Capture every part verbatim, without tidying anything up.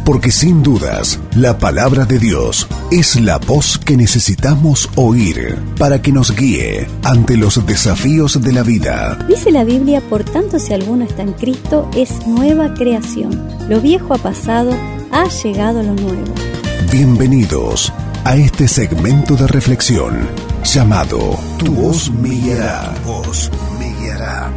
Porque sin dudas, la palabra de Dios es la voz que necesitamos oír para que nos guíe ante los desafíos de la vida. Dice la Biblia, por tanto, si alguno está en Cristo, es nueva creación. Lo viejo ha pasado, ha llegado lo nuevo. Bienvenidos a este segmento de reflexión llamado Tu voz me guiará. Tu voz me guiará.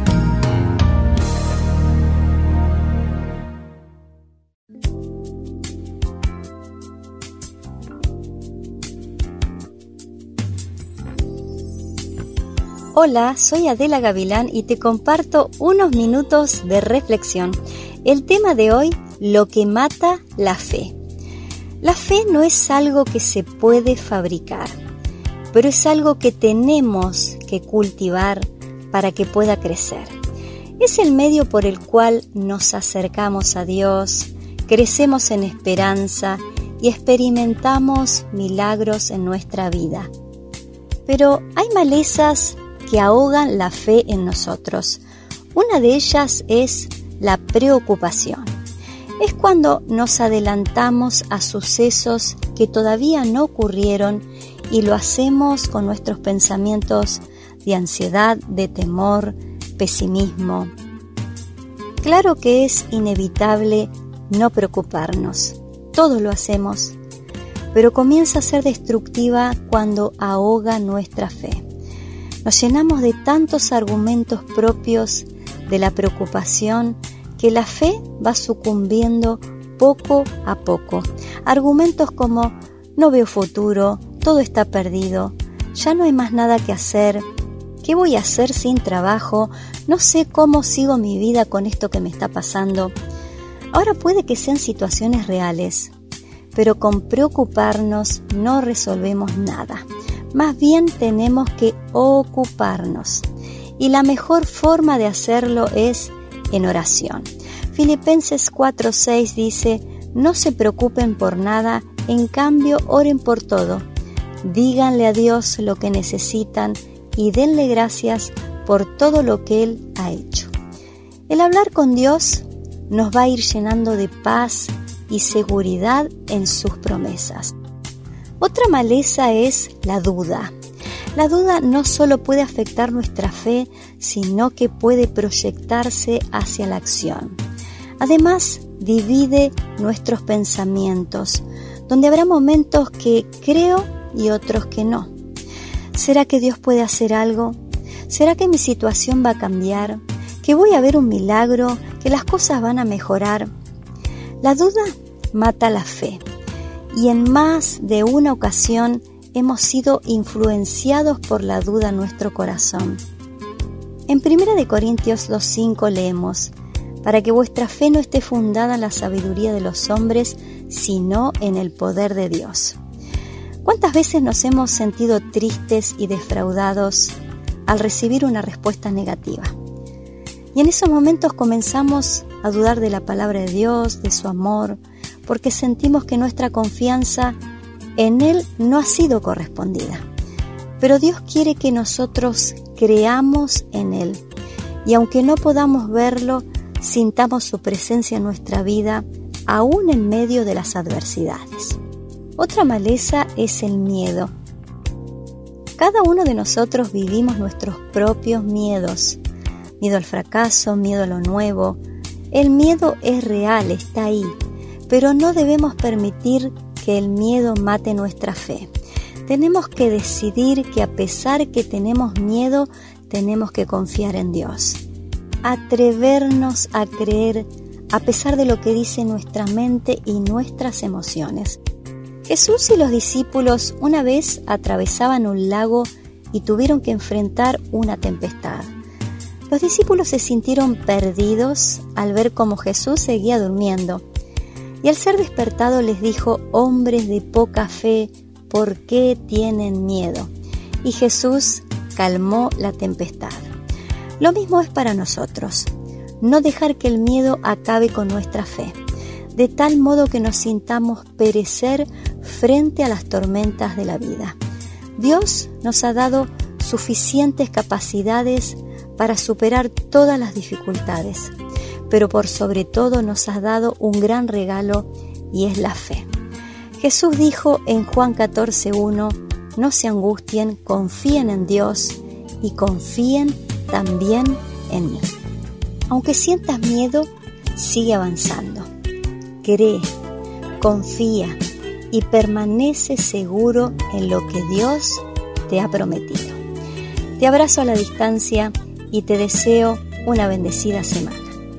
Hola, soy Adela Gavilán y te comparto unos minutos de reflexión. El tema de hoy, lo que mata la fe. La fe no es algo que se puede fabricar, pero es algo que tenemos que cultivar para que pueda crecer. Es el medio por el cual nos acercamos a Dios, crecemos en esperanza y experimentamos milagros en nuestra vida. Pero hay malezas que ahogan la fe en nosotros. Una de ellas es la preocupación. Es cuando nos adelantamos a sucesos que todavía no ocurrieron y lo hacemos con nuestros pensamientos de ansiedad, de temor, pesimismo. Claro que es inevitable no preocuparnos. Todos lo hacemos, pero comienza a ser destructiva cuando ahoga nuestra fe. Nos llenamos de tantos argumentos propios de la preocupación que la fe va sucumbiendo poco a poco. Argumentos como no veo futuro, todo está perdido, ya no hay más nada que hacer, ¿qué voy a hacer sin trabajo? No sé cómo sigo mi vida con esto que me está pasando. Ahora puede que sean situaciones reales, pero con preocuparnos no resolvemos nada. Más bien tenemos que ocuparnos. Y la mejor forma de hacerlo es en oración. Filipenses cuatro seis dice, no se preocupen por nada, en cambio oren por todo. Díganle a Dios lo que necesitan y denle gracias por todo lo que Él ha hecho. El hablar con Dios nos va a ir llenando de paz y seguridad en sus promesas. Otra maleza es la duda. La duda no solo puede afectar nuestra fe, sino que puede proyectarse hacia la acción. Además, divide nuestros pensamientos, donde habrá momentos que creo y otros que no. ¿Será que Dios puede hacer algo? ¿Será que mi situación va a cambiar? ¿Que voy a ver un milagro? ¿Que las cosas van a mejorar? La duda mata la fe. Y en más de una ocasión hemos sido influenciados por la duda en nuestro corazón. En primera de Corintios dos cinco leemos, para que vuestra fe no esté fundada en la sabiduría de los hombres, sino en el poder de Dios. ¿Cuántas veces nos hemos sentido tristes y defraudados al recibir una respuesta negativa? Y en esos momentos comenzamos a dudar de la palabra de Dios, de su amor, porque sentimos que nuestra confianza en Él no ha sido correspondida. Pero Dios quiere que nosotros creamos en Él y aunque no podamos verlo, sintamos su presencia en nuestra vida, aún en medio de las adversidades. Otra maleza es el miedo. Cada uno de nosotros vivimos nuestros propios miedos. Miedo al fracaso, miedo a lo nuevo. El miedo es real, está ahí. Pero no debemos permitir que el miedo mate nuestra fe. Tenemos que decidir que a pesar que tenemos miedo, tenemos que confiar en Dios. Atrevernos a creer a pesar de lo que dice nuestra mente y nuestras emociones. Jesús y los discípulos una vez atravesaban un lago y tuvieron que enfrentar una tempestad. Los discípulos se sintieron perdidos al ver cómo Jesús seguía durmiendo. Y al ser despertado les dijo, hombres de poca fe, ¿por qué tienen miedo? Y Jesús calmó la tempestad. Lo mismo es para nosotros. No dejar que el miedo acabe con nuestra fe, de tal modo que nos sintamos perecer frente a las tormentas de la vida. Dios nos ha dado suficientes capacidades para superar todas las dificultades. pero por sobre todo nos has dado un gran regalo y es la fe. Jesús dijo en Juan catorce uno, no se angustien, confíen en Dios y confíen también en mí. Aunque sientas miedo, sigue avanzando. Cree, confía y permanece seguro en lo que Dios te ha prometido. Te abrazo a la distancia y te deseo una bendecida semana.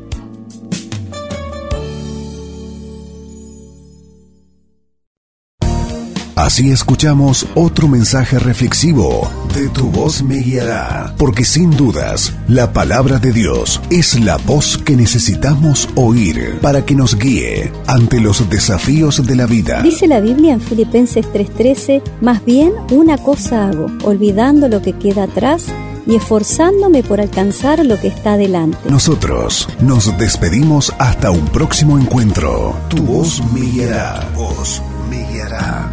Así escuchamos otro mensaje reflexivo de Tu Voz Me Guiará, porque sin dudas la palabra de Dios es la voz que necesitamos oír para que nos guíe ante los desafíos de la vida. Dice la Biblia en Filipenses tres trece, más bien una cosa hago, olvidando lo que queda atrás y esforzándome por alcanzar lo que está delante. Nosotros nos despedimos hasta un próximo encuentro. Tu Voz Me Guiará. Tu Voz Me Guiará.